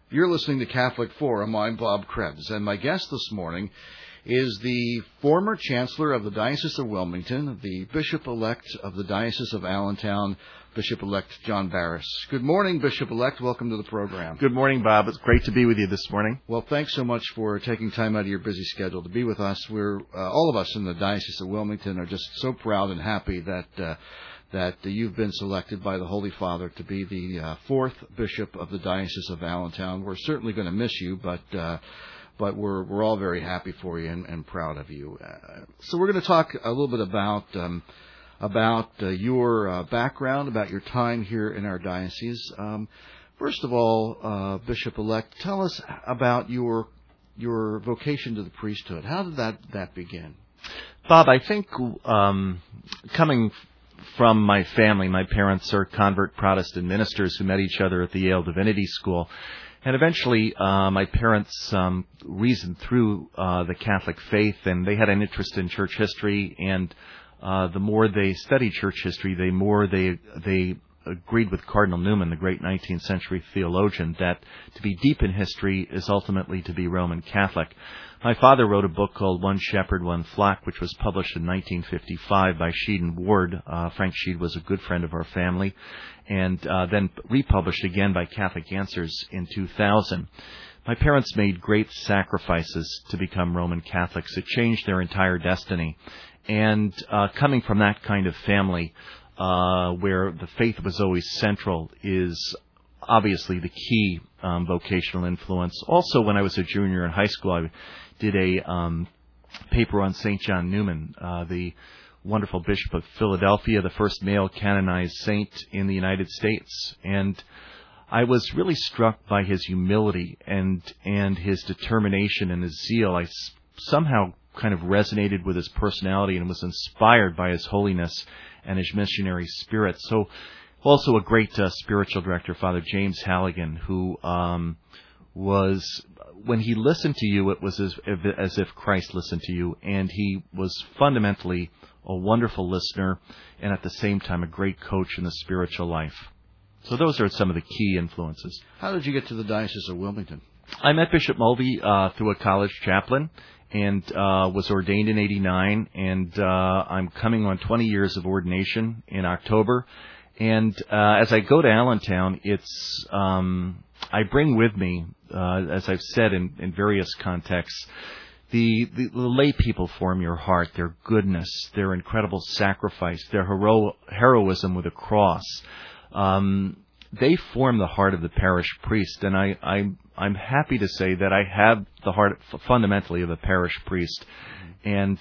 You're listening to Catholic Forum. I'm Bob Krebs, and my guest this morning is the former Chancellor of the Diocese of Wilmington, the Bishop-elect of the Diocese of Allentown, Bishop-elect John Barris. Good morning, Bishop-elect. Welcome to the program. Good morning, Bob. It's great to be with you this morning. Well, thanks so much for taking time out of your busy schedule to be with us. We're all of us in the Diocese of Wilmington are just so proud and happy that you've been selected by the Holy Father to be the fourth Bishop of the Diocese of Allentown. We're certainly going to miss you, but we're all very happy for you and proud of you. So we're going to talk a little bit about your background, about your time here in our diocese. First of all, Bishop-elect, tell us about your vocation to the priesthood. How did that begin? Bob, I think coming from my family, my parents are convert Protestant ministers who met each other at the Yale Divinity School. And eventually, my parents reasoned through the Catholic faith, and they had an interest in church history. And the more they studied church history, the more they agreed with Cardinal Newman, the great 19th century theologian, that to be deep in history is ultimately to be Roman Catholic. My father wrote a book called One Shepherd, One Flock, which was published in 1955 by Sheed and Ward. Frank Sheed was a good friend of our family, and then republished again by Catholic Answers in 2000. My parents made great sacrifices to become Roman Catholics. It changed their entire destiny. And coming from that kind of family, where the faith was always central, is obviously the key vocational influence. Also, when I was a junior in high school, I did a paper on St. John Newman, the wonderful Bishop of Philadelphia, the first male canonized saint in the United States. And I was really struck by his humility and his determination and his zeal. I somehow kind of resonated with his personality and was inspired by his holiness and his missionary spirit. So also a great spiritual director, Father James Halligan, who was, when he listened to you, it was as if Christ listened to you, and he was fundamentally a wonderful listener and at the same time a great coach in the spiritual life. So those are some of the key influences. How did you get to the Diocese of Wilmington? I met Bishop Mulvey through a college chaplain, and was ordained in 89, and I'm coming on 20 years of ordination in October. And as I go to Allentown, it's I bring with me, as I've said in various contexts, the lay people form your heart, their goodness, their incredible sacrifice, their heroism with a cross. They form the heart of the parish priest, and I'm happy to say that I have the heart fundamentally of a parish priest. And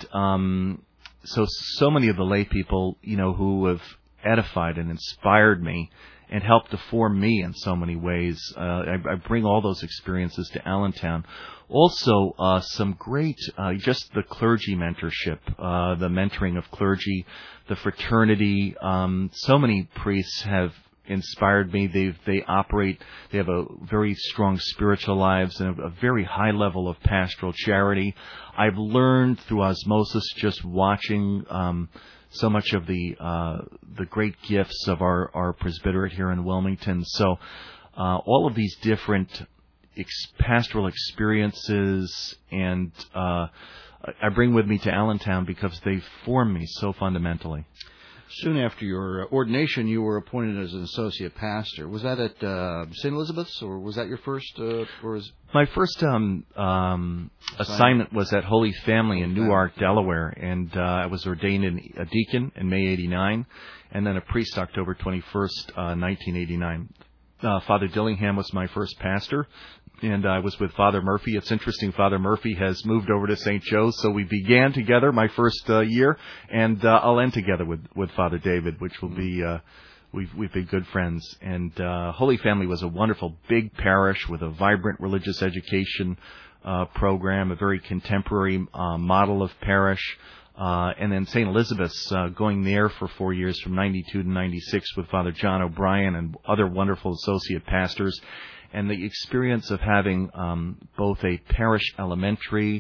so many of the lay people, who have edified and inspired me and helped to form me in so many ways. I bring all those experiences to Allentown. Also, some great, just the clergy mentorship, the mentoring of clergy, the fraternity. So many priests have inspired me. They have a very strong spiritual lives and a very high level of pastoral charity. I've learned through osmosis, just watching so much of the great gifts of our presbyterate here in Wilmington. So all of these different pastoral experiences, and I bring with me to Allentown because they form me so fundamentally. Soon after your ordination, you were appointed as an associate pastor. Was that at St. Elizabeth's, or was that your first? My first assignment was at Holy Family in Newark, Delaware, and I was ordained a deacon in May '89, and then a priest October 21st, 1989. Father Dillingham was my first pastor, and I was with Father Murphy. It's interesting, Father Murphy has moved over to St. Joe's, so we began together my first year, and I'll end together with Father David, which will be, we've been good friends. And Holy Family was a wonderful big parish with a vibrant religious education program, a very contemporary model of parish. And then St. Elizabeth's, going there for 4 years from 92 to 96 with Father John O'Brien and other wonderful associate pastors. And the experience of having both a parish elementary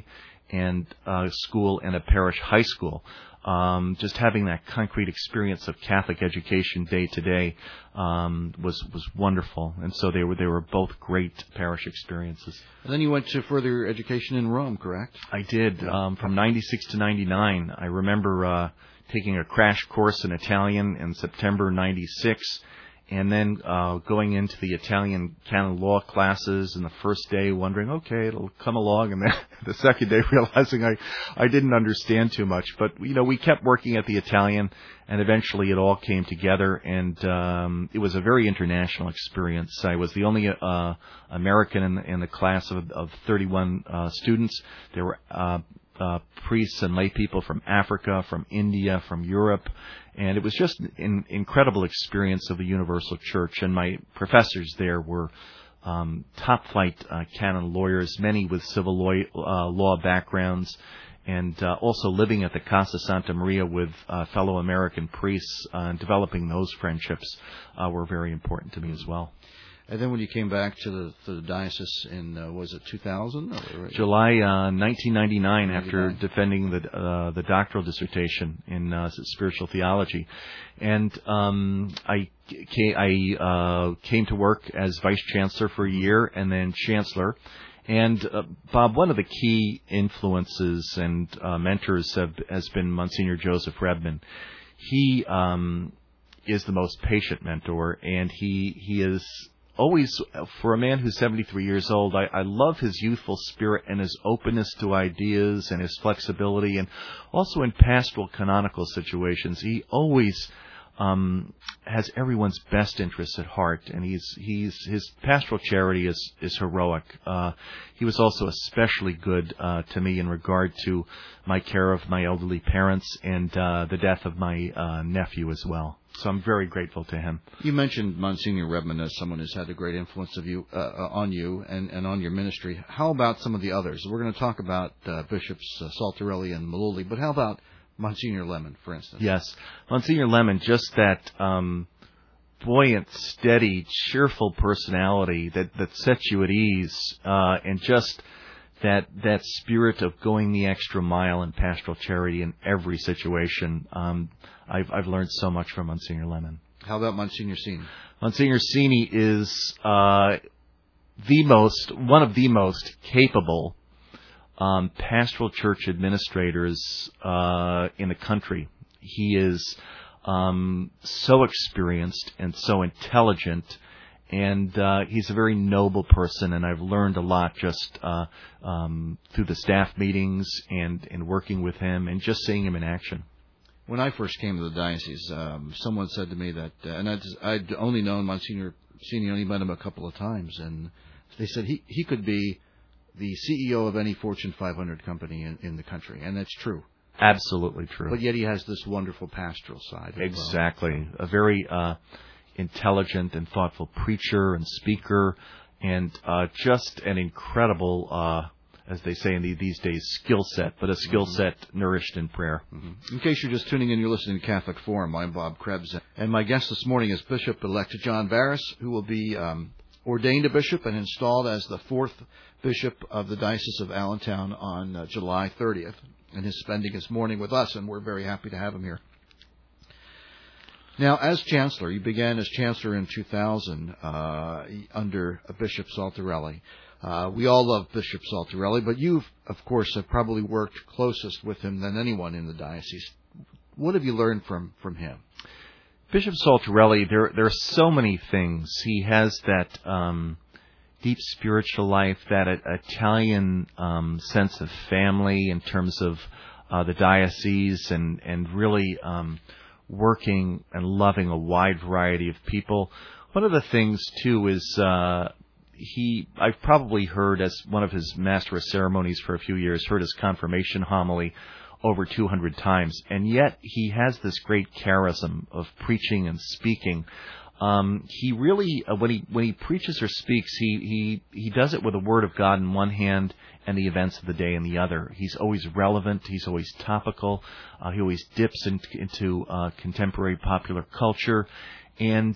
and school and a parish high school. Just having that concrete experience of Catholic education day to day was wonderful, and so they were both great parish experiences. And then you went to further education in Rome, correct? I did. From 96 to 99. I remember taking a crash course in Italian in September 96, and then going into the Italian canon law classes, and the first day wondering, okay, it'll come along, and then the second day realizing I didn't understand too much. But, we kept working at the Italian, and eventually it all came together, and it was a very international experience. I was the only American in the class of 31 students. There were priests and lay people from Africa, from India, from Europe, and it was just an incredible experience of the Universal Church. And my professors there were top-flight canon lawyers, many with civil law backgrounds, and also living at the Casa Santa Maria with fellow American priests, developing those friendships were very important to me as well. And then when you came back to the diocese in, was it 2000? July 1999, after defending the doctoral dissertation in spiritual theology. And I came to work as vice chancellor for a year and then chancellor. And Bob, one of the key influences and mentors has been Monsignor Joseph Redman. He is the most patient mentor, and he is always, for a man who's 73 years old, I love his youthful spirit and his openness to ideas and his flexibility, and also in pastoral canonical situations, he always has everyone's best interests at heart, and his pastoral charity is heroic. He was also especially good to me in regard to my care of my elderly parents and the death of my nephew as well. So I'm very grateful to him. You mentioned Monsignor Redman as someone who's had a great influence on you and on your ministry. How about some of the others? We're going to talk about Bishops Saltarelli and Malulli, but how about Monsignor Lemon, for instance? Yes. Monsignor Lemon, just that buoyant, steady, cheerful personality that sets you at ease, and just that spirit of going the extra mile in pastoral charity in every situation. I've learned so much from Monsignor Lemon. How about Monsignor Cini? Monsignor Cini is one of the most capable pastoral church administrators in the country. He is so experienced and so intelligent, and he's a very noble person, and I've learned a lot just through the staff meetings and working with him and just seeing him in action. When I first came to the diocese, someone said to me that, and I'd only known Monsignor Cini, only met him a couple of times, and they said he could be the CEO of any Fortune 500 company in the country, and that's true. Absolutely true. But yet he has this wonderful pastoral side. Exactly. A very intelligent and thoughtful preacher and speaker, and just an incredible, as they say in these days, skill set, but a skill set nourished in prayer. Mm-hmm. In case you're just tuning in, you're listening to Catholic Forum. I'm Bob Krebs, and my guest this morning is Bishop-elect John Barris, who will be ordained a bishop and installed as the fourth bishop of the Diocese of Allentown on July 30th. And he's spending his morning with us, and we're very happy to have him here. Now, as Chancellor, you began as Chancellor in 2000 under Bishop Saltarelli. We all love Bishop Saltarelli, but you, of course, have probably worked closest with him than anyone in the diocese. What have you learned from him? Bishop Saltarelli, there are so many things. He has that deep spiritual life, that Italian sense of family in terms of the diocese, and really working and loving a wide variety of people. One of the things, too, is I've probably heard, as one of his Master of Ceremonies for a few years, heard his confirmation homily over 200 times, and yet he has this great charism of preaching and speaking. He really, when he preaches or speaks, he does it with the Word of God in one hand and the events of the day in the other. He's always relevant. He's always topical. He always dips into contemporary popular culture. And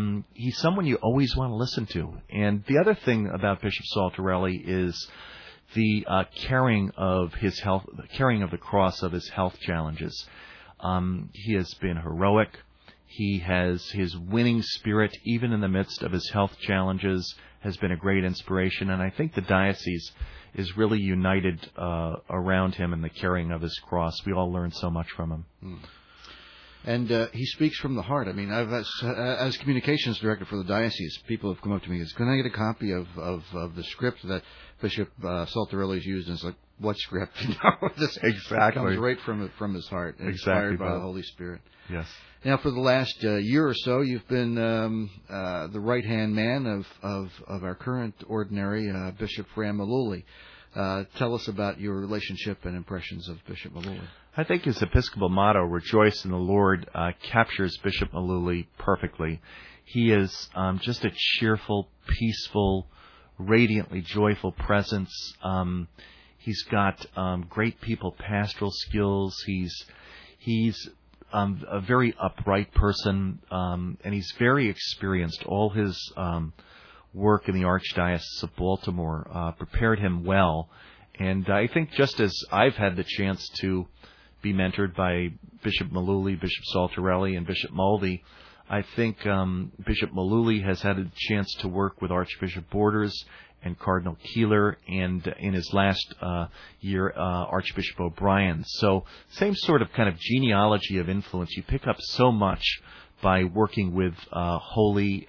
he's someone you always want to listen to. And the other thing about Bishop Saltarelli is the carrying of the cross of his health challenges. He has been heroic. He has his winning spirit, even in the midst of his health challenges, has been a great inspiration. And I think the diocese is really united around him in the carrying of his cross. We all learn so much from him. And he speaks from the heart. I mean, as communications director for the diocese, people have come up to me and said, "Can I get a copy of the script that Bishop Saltarelli has used?" And it's like, "What script?" This exactly comes right from his heart, inspired by the Holy Spirit. Yes. Now, for the last year or so, you've been the right-hand man of our current ordinary, Bishop Fran Maluli. Tell us about your relationship and impressions of Bishop Maluli. I think his Episcopal motto, "Rejoice in the Lord," captures Bishop Maluli perfectly. He is just a cheerful, peaceful, radiantly joyful presence. He's got great people pastoral skills. He's a very upright person, and he's very experienced. All his work in the Archdiocese of Baltimore prepared him well. And I think just as I've had the chance to be mentored by Bishop Maluli, Bishop Saltarelli, and Bishop Mulvey, I think Bishop Maluli has had a chance to work with Archbishop Borders and Cardinal Keeler, and in his last year, Archbishop O'Brien. So same sort of kind of genealogy of influence. You pick up so much by working with holy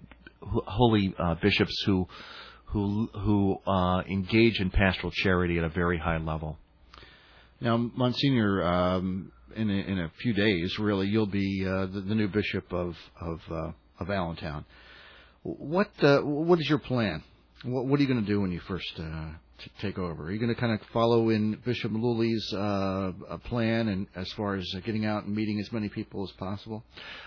bishops who engage in pastoral charity at a very high level. Now, Monsignor, in a few days, really, you'll be the new bishop of Allentown. What is your plan? What are you going to do when you first take over? Are you going to kind of follow in Bishop Maluli's plan, and as far as getting out and meeting as many people as possible?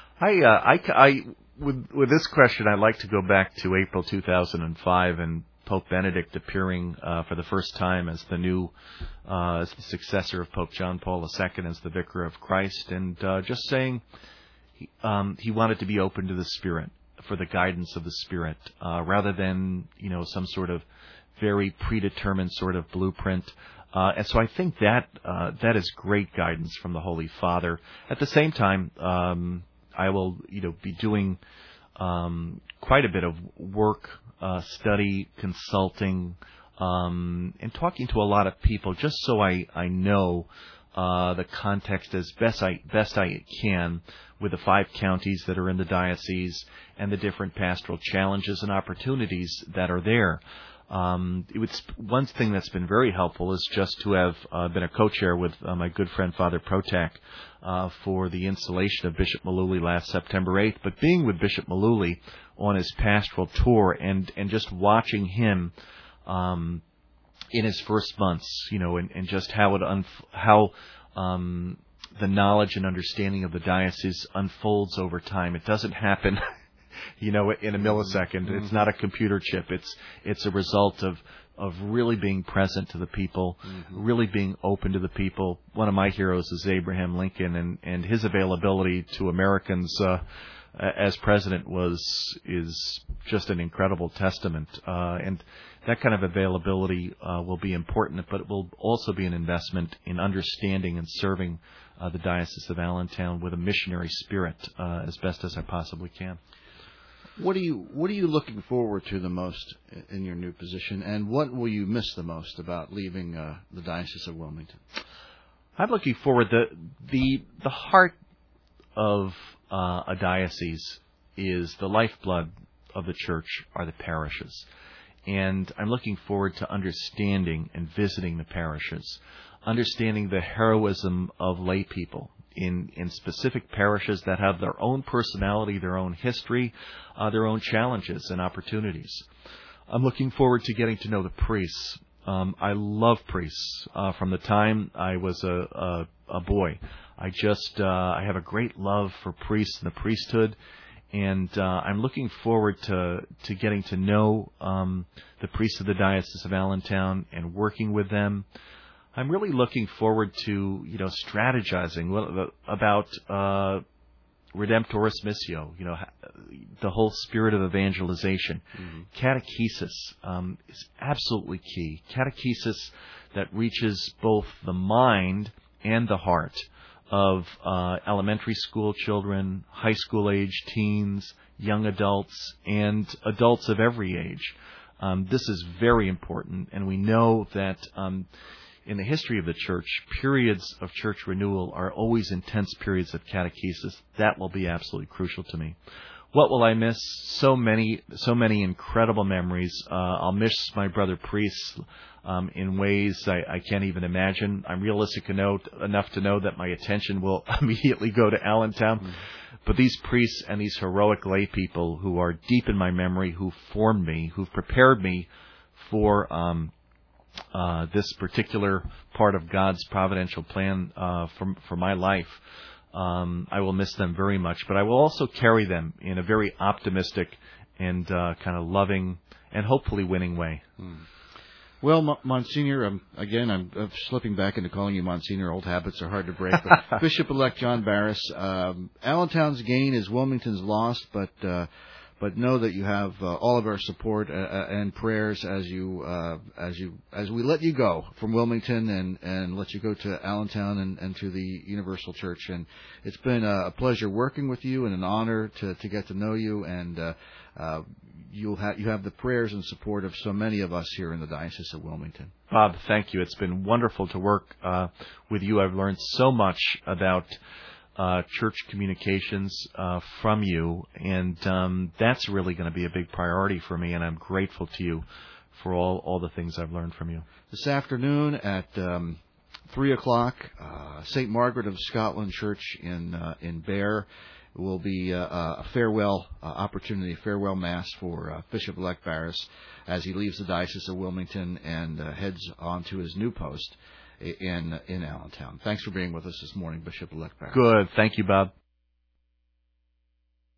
With this question, I'd like to go back to April 2005 and Pope Benedict appearing for the first time as as the successor of Pope John Paul II as the Vicar of Christ, and just saying he wanted to be open to the Spirit, for the guidance of the Spirit, rather than some sort of very predetermined sort of blueprint. And so I think that is great guidance from the Holy Father. At the same time, I will be doing quite a bit of work, study, consulting, and talking to a lot of people, just so I know the context as best I can with the 5 counties that are in the diocese and the different pastoral challenges and opportunities that are there. One thing that's been very helpful is just to have been a co-chair with my good friend Father Protak for the installation of Bishop Maluli last September 8th. But being with Bishop Maluli on his pastoral tour and just watching him in his first months, and just how the knowledge and understanding of the diocese unfolds over time. It doesn't happen in a millisecond. It's not a computer chip. It's a result of really being present to the people, really being open to the people. One of my heroes is Abraham Lincoln, and his availability to Americans as president is just an incredible testament. And that kind of availability will be important, but it will also be an investment in understanding and serving the Diocese of Allentown with a missionary spirit as best as I possibly can. What are you looking forward to the most in your new position, and what will you miss the most about leaving the Diocese of Wilmington? I'm looking forward. The heart of a diocese is the lifeblood of the church are the parishes, and I'm looking forward to understanding and visiting the parishes, understanding the heroism of lay people in specific parishes that have their own personality, their own history, their own challenges and opportunities. I'm looking forward to getting to know the priests. I love priests. From the time I was a boy, I have a great love for priests and the priesthood, and I'm looking forward to getting to know the priests of the Diocese of Allentown and working with them. I'm really looking forward to strategizing about Redemptoris Missio, the whole spirit of evangelization. Catechesis is absolutely key. Catechesis that reaches both the mind and the heart of elementary school children, high school age teens, young adults, and adults of every age. This is very important, and we know that in the history of the church, periods of church renewal are always intense periods of catechesis. That will be absolutely crucial to me. What will I miss? So many incredible memories. I'll miss my brother priests in ways I can't even imagine. I'm realistic enough to know that my attention will immediately go to Allentown. But these priests and these heroic lay people who are deep in my memory, who formed me, who've prepared me for this particular part of God's providential plan for my life, I will miss them very much. But I will also carry them in a very optimistic and kind of loving and hopefully winning way. Well, Monsignor, I'm slipping back into calling you Monsignor. Old habits are hard to break. But Bishop-elect John Barris, Allentown's gain is Wilmington's loss, but know that you have all of our support and prayers as we let you go from Wilmington and let you go to Allentown and to the Universal Church. And it's been a pleasure working with you and an honor to get to know you. And you have the prayers and support of so many of us here in the Diocese of Wilmington. Bob, thank you. It's been wonderful to work with you. I've learned so much about church communications from you, and that's really going to be a big priority for me, and I'm grateful to you for all the things I've learned from you. This afternoon at 3 o'clock, St. Margaret of Scotland Church in Bear will be a farewell opportunity, farewell mass for Bishop-elect Barris as he leaves the Diocese of Wilmington and heads on to his new post in Allentown. Thanks for being with us this morning, Bishop-elect Barris. Good. Thank you, Bob.